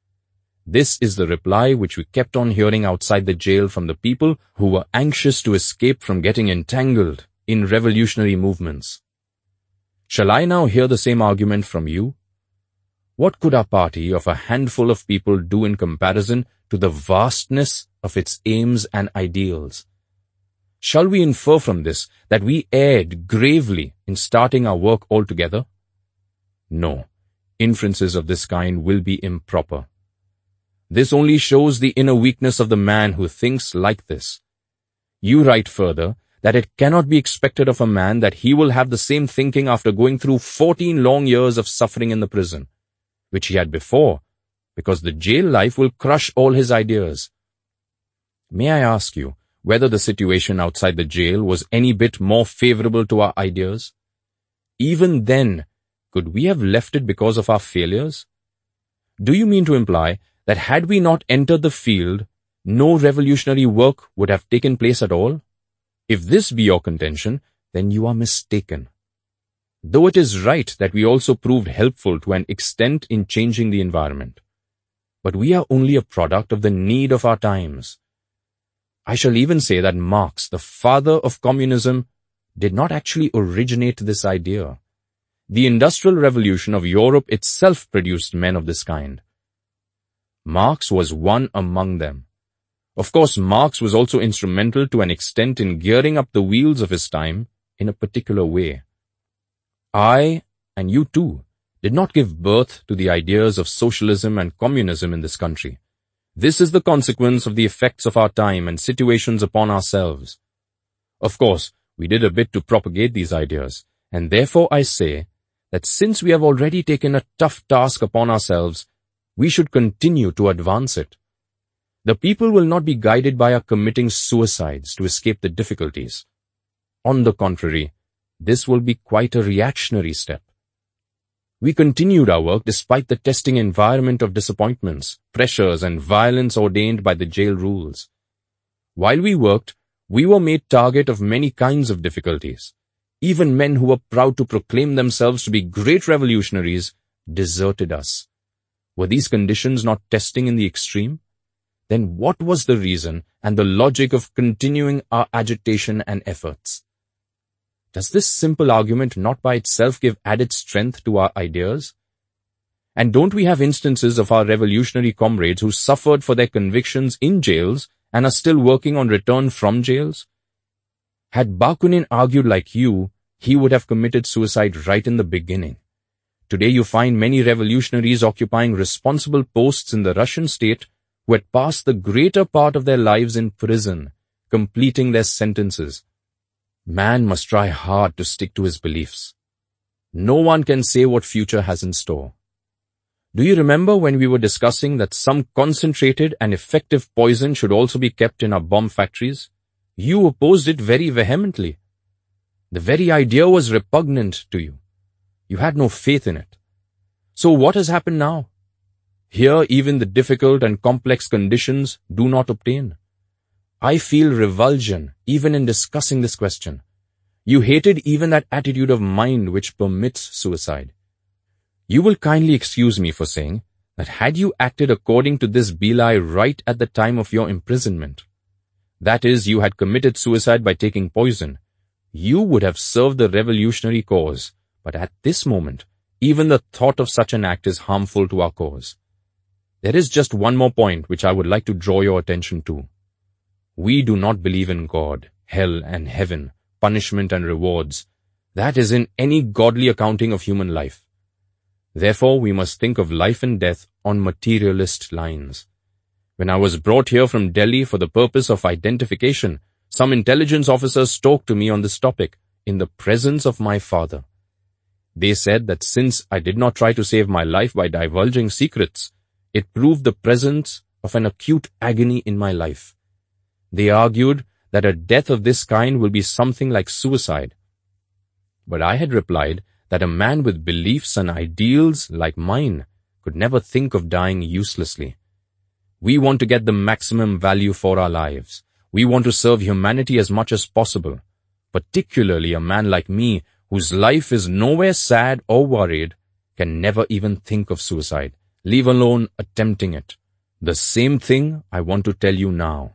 A: This is the reply which we kept on hearing outside the jail from the people who were anxious to escape from getting entangled in revolutionary movements. Shall I now hear the same argument from you? What could our party of a handful of people do in comparison to the vastness of its aims and ideals? Shall we infer from this that we erred gravely in starting our work altogether? No, inferences of this kind will be improper. This only shows the inner weakness of the man who thinks like this. You write further that it cannot be expected of a man that he will have the same thinking after going through fourteen long years of suffering in the prison, which he had before, because the jail life will crush all his ideas. May I ask you whether the situation outside the jail was any bit more favorable to our ideas? Even then, could we have left it because of our failures? Do you mean to imply that had we not entered the field, no revolutionary work would have taken place at all? If this be your contention, then you are mistaken. Though it is right that we also proved helpful to an extent in changing the environment, but we are only a product of the need of our times. I shall even say that Marx, the father of communism, did not actually originate this idea. The Industrial Revolution of Europe itself produced men of this kind. Marx was one among them. Of course, Marx was also instrumental to an extent in gearing up the wheels of his time in a particular way. I, and you too, did not give birth to the ideas of socialism and communism in this country. This is the consequence of the effects of our time and situations upon ourselves. Of course, we did a bit to propagate these ideas, and therefore I say that since we have already taken a tough task upon ourselves, we should continue to advance it. The people will not be guided by our committing suicides to escape the difficulties. On the contrary, this will be quite a reactionary step. We continued our work despite the testing environment of disappointments, pressures, and violence ordained by the jail rules. While we worked, we were made target of many kinds of difficulties. Even men who were proud to proclaim themselves to be great revolutionaries deserted us. Were these conditions not testing in the extreme? Then what was the reason and the logic of continuing our agitation and efforts? Does this simple argument not by itself give added strength to our ideas? And don't we have instances of our revolutionary comrades who suffered for their convictions in jails and are still working on return from jails? Had Bakunin argued like you, he would have committed suicide right in the beginning. Today you find many revolutionaries occupying responsible posts in the Russian state who had passed the greater part of their lives in prison, completing their sentences. Man must try hard to stick to his beliefs. No one can say what future has in store. Do you remember when we were discussing that some concentrated and effective poison should also be kept in our bomb factories? You opposed it very vehemently. The very idea was repugnant to you. You had no faith in it. So what has happened now? Here even the difficult and complex conditions do not obtain. I feel revulsion even in discussing this question. You hated even that attitude of mind which permits suicide. You will kindly excuse me for saying that had you acted according to this Belai right at the time of your imprisonment, that is, you had committed suicide by taking poison, you would have served the revolutionary cause. But at this moment, even the thought of such an act is harmful to our cause. There is just one more point which I would like to draw your attention to. We do not believe in God, hell and heaven, punishment and rewards. That is in any godly accounting of human life. Therefore, we must think of life and death on materialist lines. When I was brought here from Delhi for the purpose of identification, some intelligence officers talked to me on this topic, in the presence of my father. They said that since I did not try to save my life by divulging secrets, it proved the presence of an acute agony in my life. They argued that a death of this kind will be something like suicide. But I had replied that a man with beliefs and ideals like mine could never think of dying uselessly. We want to get the maximum value for our lives. We want to serve humanity as much as possible. Particularly a man like me, whose life is nowhere sad or worried, can never even think of suicide, leave alone attempting it. The same thing I want to tell you now.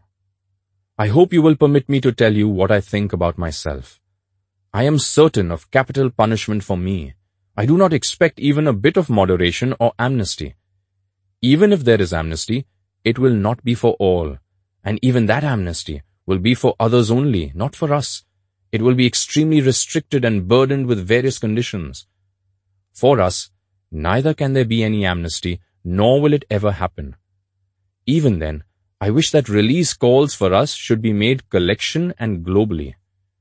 A: I hope you will permit me to tell you what I think about myself. I am certain of capital punishment for me. I do not expect even a bit of moderation or amnesty. Even if there is amnesty, it will not be for all, and even that amnesty will be for others only, not for us. It will be extremely restricted and burdened with various conditions. For us, neither can there be any amnesty, nor will it ever happen. Even then, I wish that release calls for us should be made collection and globally.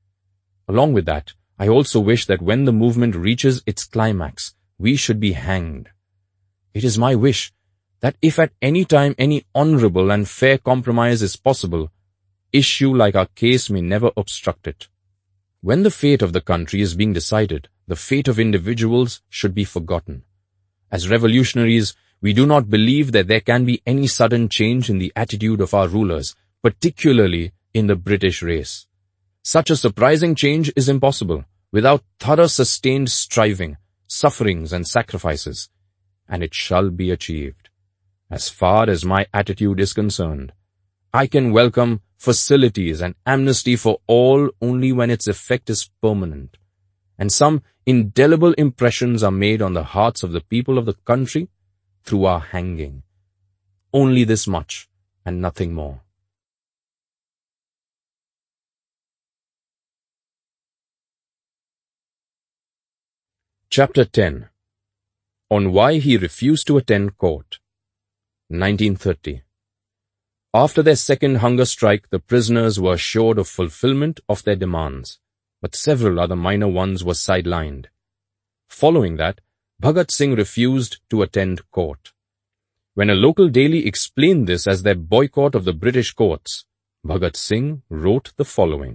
A: Along with that, I also wish that when the movement reaches its climax, we should be hanged. It is my wish that if at any time any honorable and fair compromise is possible, issue like our case may never obstruct it. When the fate of the country is being decided, the fate of individuals should be forgotten. As revolutionaries, we do not believe that there can be any sudden change in the attitude of our rulers, particularly in the British race. Such a surprising change is impossible without thorough sustained striving, sufferings and sacrifices, and it shall be achieved. As far as my attitude is concerned, I can welcome facilities and amnesty for all only when its effect is permanent, and some indelible impressions are made on the hearts of the people of the country through our hanging. Only this much, and nothing more. Chapter ten. On why he refused to attend court. nineteen thirty. After their second hunger strike, the prisoners were assured of fulfillment of their demands, but several other minor ones were sidelined. Following that, Bhagat Singh refused to attend court. When a local daily explained this as their boycott of the British courts, Bhagat Singh wrote the following.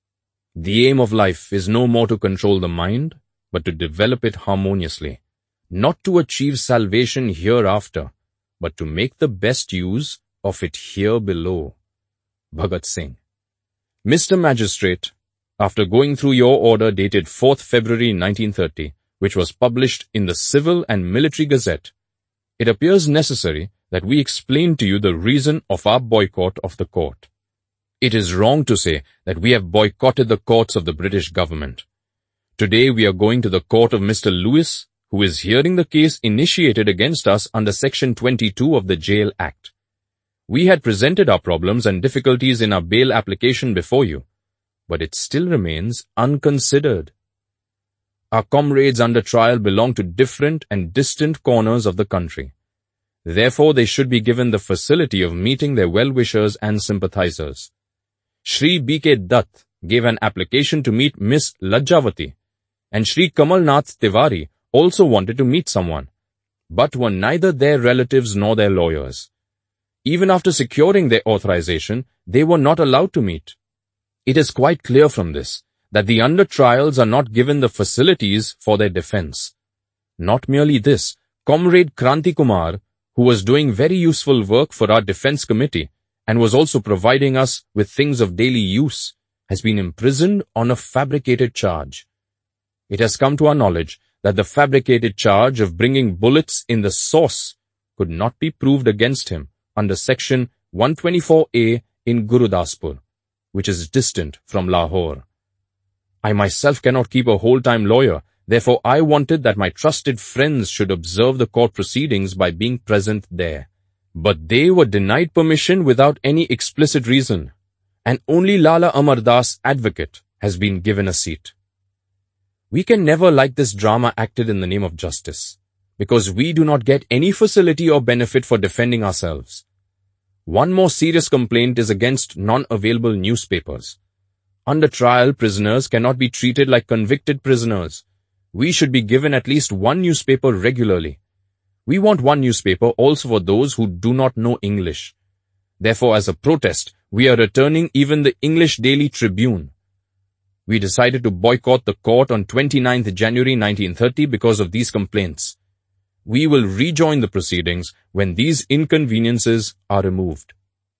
A: The aim of life is no more to control the mind, but to develop it harmoniously, not to achieve salvation hereafter, but to make the best use of it here below. Bhagat Singh. Mister Magistrate, after going through your order dated fourth February nineteen thirty, which was published in the Civil and Military Gazette, it appears necessary that we explain to you the reason of our boycott of the court. It is wrong to say that we have boycotted the courts of the British government. Today we are going to the court of Mister Lewis, who is hearing the case initiated against us under Section twenty-two of the Jail Act. We had presented our problems and difficulties in our bail application before you, but it still remains unconsidered. Our comrades under trial belong to different and distant corners of the country. Therefore, they should be given the facility of meeting their well-wishers and sympathizers. Shri B K Dutt gave an application to meet Miss Lajjavati, and Shri Kamal Nath Tiwari also wanted to meet someone, but were neither their relatives nor their lawyers. Even after securing their authorization, they were not allowed to meet. It is quite clear from this that the under trials are not given the facilities for their defense. Not merely this, Comrade Kranti Kumar, who was doing very useful work for our defense committee and was also providing us with things of daily use, has been imprisoned on a fabricated charge. It has come to our knowledge that the fabricated charge of bringing bullets in the sauce could not be proved against him under Section one twenty-four A in Gurudaspur, which is distant from Lahore. I myself cannot keep a whole-time lawyer, therefore I wanted that my trusted friends should observe the court proceedings by being present there. But they were denied permission without any explicit reason, and only Lala Amar Das, advocate, has been given a seat. We can never like this drama acted in the name of justice, because we do not get any facility or benefit for defending ourselves. One more serious complaint is against non-available newspapers. Under trial, prisoners cannot be treated like convicted prisoners. We should be given at least one newspaper regularly. We want one newspaper also for those who do not know English. Therefore, as a protest, we are returning even the English Daily Tribune. We decided to boycott the court on twenty-ninth January nineteen thirty because of these complaints. We will rejoin the proceedings when these inconveniences are removed.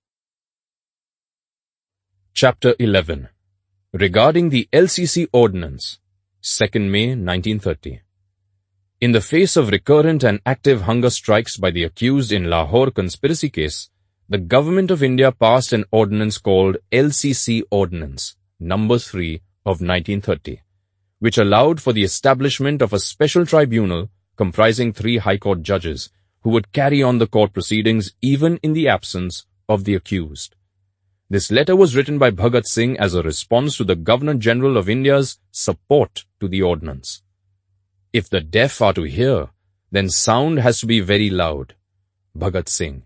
A: Chapter eleven. Regarding the L C C Ordinance, second May nineteen thirty. In the face of recurrent and active hunger strikes by the accused in Lahore conspiracy case, the Government of India passed an ordinance called L C C Ordinance, number three of nineteen thirty, which allowed for the establishment of a special tribunal comprising three High Court judges who would carry on the court proceedings even in the absence of the accused. This letter was written by Bhagat Singh as a response to the Governor-General of India's support to the ordinance. If the deaf are to hear, then sound has to be very loud. Bhagat Singh.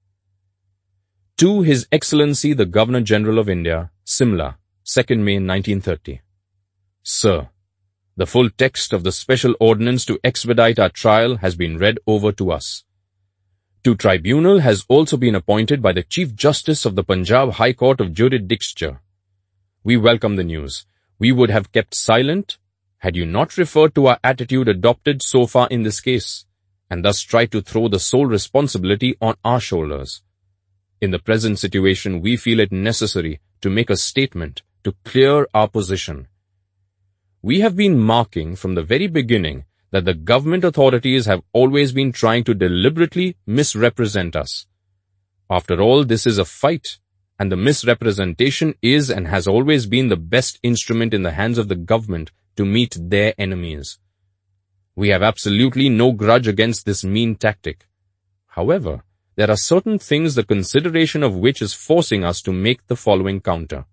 A: To His Excellency the Governor-General of India, Simla, second May nineteen thirty. Sir, the full text of the special ordinance to expedite our trial has been read over to us. To tribunal has also been appointed by the Chief Justice of the Punjab High Court of Jurisdiction. We welcome the news. We would have kept silent had you not referred to our attitude adopted so far in this case, and thus tried to throw the sole responsibility on our shoulders. In the present situation, we feel it necessary to make a statement to clear our position. We have been marking from the very beginning that the government authorities have always been trying to deliberately misrepresent us. After all, this is a fight, and the misrepresentation is and has always been the best instrument in the hands of the government to meet their enemies. We have absolutely no grudge against this mean tactic. However, there are certain things the consideration of which is forcing us to make the following counter.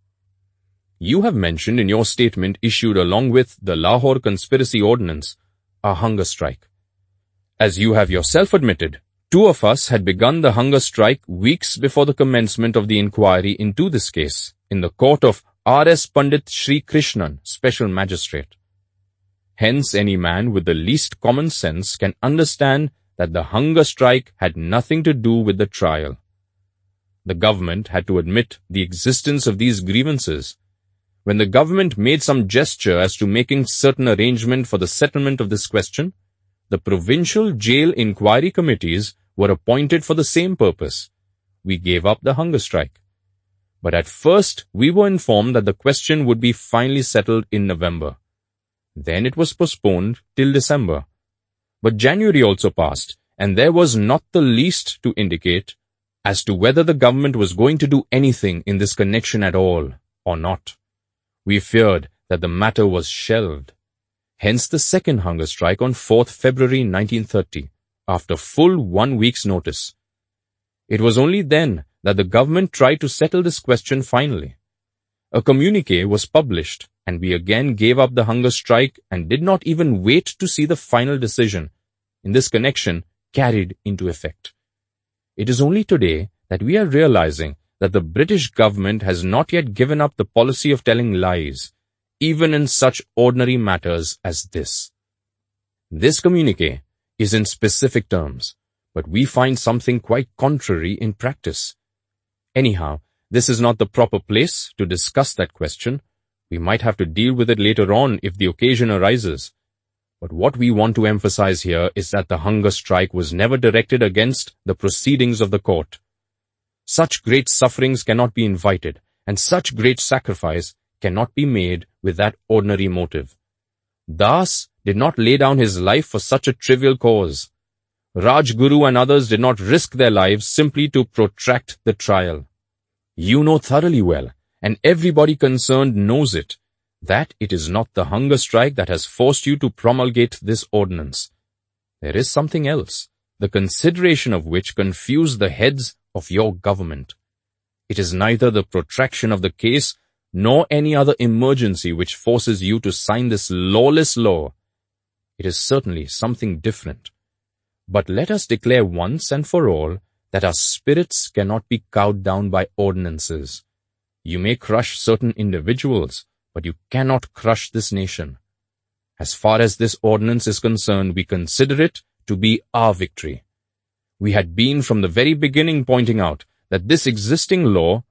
A: You have mentioned in your statement issued along with the Lahore Conspiracy Ordinance a hunger strike. As you have yourself admitted, two of us had begun the hunger strike weeks before the commencement of the inquiry into this case in the court of R S Pandit Shri Krishnan, Special Magistrate. Hence, any man with the least common sense can understand that the hunger strike had nothing to do with the trial. The government had to admit the existence of these grievances. When the government made some gesture as to making certain arrangement for the settlement of this question, the provincial jail inquiry committees were appointed for the same purpose. We gave up the hunger strike. But at first, we were informed that the question would be finally settled in November. Then it was postponed till December. But January also passed, and there was not the least to indicate as to whether the government was going to do anything in this connection at all, or not. We feared that the matter was shelved. Hence the second hunger strike on fourth February nineteen thirty, after full one week's notice. It was only then that the government tried to settle this question finally. A communiqué was published, and we again gave up the hunger strike and did not even wait to see the final decision, in this connection, carried into effect. It is only today that we are realizing that the British government has not yet given up the policy of telling lies, even in such ordinary matters as this. This communiqué is in specific terms, but we find something quite contrary in practice. Anyhow, this is not the proper place to discuss that question. We might have to deal with it later on if the occasion arises. But what we want to emphasize here is that the hunger strike was never directed against the proceedings of the court. Such great sufferings cannot be invited, and such great sacrifice cannot be made with that ordinary motive. Das did not lay down his life for such a trivial cause. Rajguru and others did not risk their lives simply to protract the trial. You know thoroughly well, and everybody concerned knows it, that it is not the hunger strike that has forced you to promulgate this ordinance. There is something else, the consideration of which confused the heads of your government. It is neither the protraction of the case nor any other emergency which forces you to sign this lawless law. It is certainly something different. But let us declare once and for all that our spirits cannot be cowed down by ordinances. You may crush certain individuals, but you cannot crush this nation. As far as this ordinance is concerned, we consider it to be our victory. We had been from the very beginning pointing out that this existing law